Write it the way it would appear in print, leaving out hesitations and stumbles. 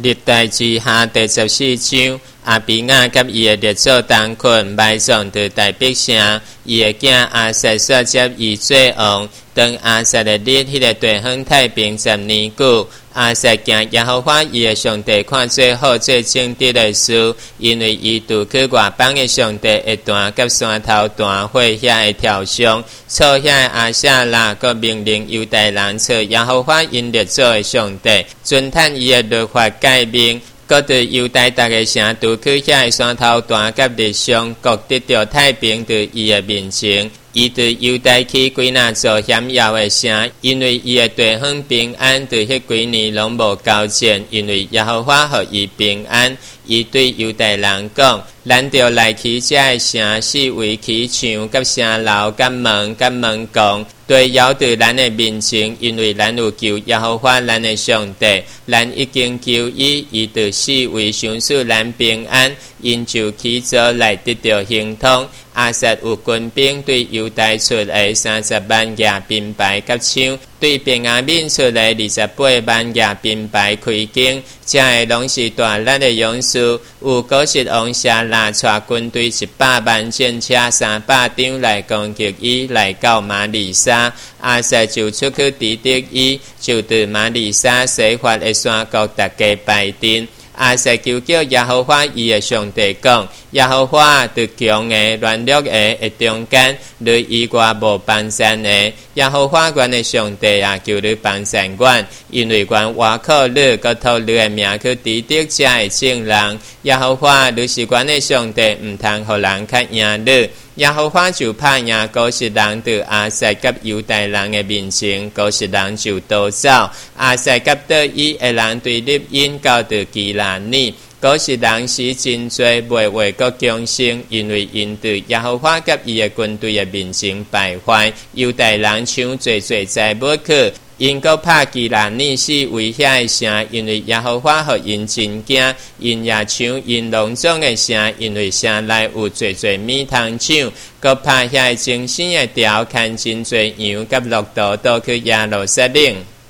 历代志下第14章，阿比亚甲伊的列祖同群埋葬伫大百姓，伊的囝阿撒所接伊做王。当阿撒的日，迄个地方太平10年久。阿撒行耶和华伊的上帝看最好最正直的事，因为伊拄去外邦的上帝的坛甲山头坛会遐的条上，错遐的阿舍拉，佮命令犹大人找耶和华因列祖的上帝，遵趁伊的律法诫命。各对犹大逐个城都去遐的山头坛甲日上，各得到太平伫伊的面前。伊对犹大去归纳做险要的城，因为伊的地方平安，对迄几年拢无交战，因为耶和华予伊平安。伊对犹大人讲：咱着来去遮的城，四围起墙、甲城楼、甲门、甲门拱，对摇伫咱的面前，因为咱有求耶和华咱的上帝，咱已经求伊，伊就四围相使咱平安，因就起早来得到行通。阿撒有军兵对犹大出来30万亚兵牌甲枪，对便雅悯出来28万亚兵牌开弓。这个拢是大力的勇士，有古实王下拉带军队100万战车300张来攻击伊，来到马利沙。阿撒就出去抵敌伊，就对马利沙西法的山谷大家拜阵。阿撒求叫耶和华伊的上帝讲：耶和华伫强的、软弱的中间，你以外无帮善的。耶和华阮的上帝啊，求你帮善阮，因为阮挖靠你，佮托你的名去抵敌遮的正人。耶和华，你是阮的上帝，毋通互人较赢你。耶和华就拍赢古实人伫阿撒甲犹大人的面前，古实人就逃走。阿撒甲得伊的人对立因到伫基拉尼，古实人是真多，袂为国强盛，因为因伫耶和华甲伊的军队的面前败坏。犹大人抢最在要去。因搁拍基拉尼是危险的城，因为耶和华予因真惊。因也抢因农庄的城，因为城内有最米通抢。搁拍遐精神的条，牵真侪羊甲骆驼倒去耶路撒冷。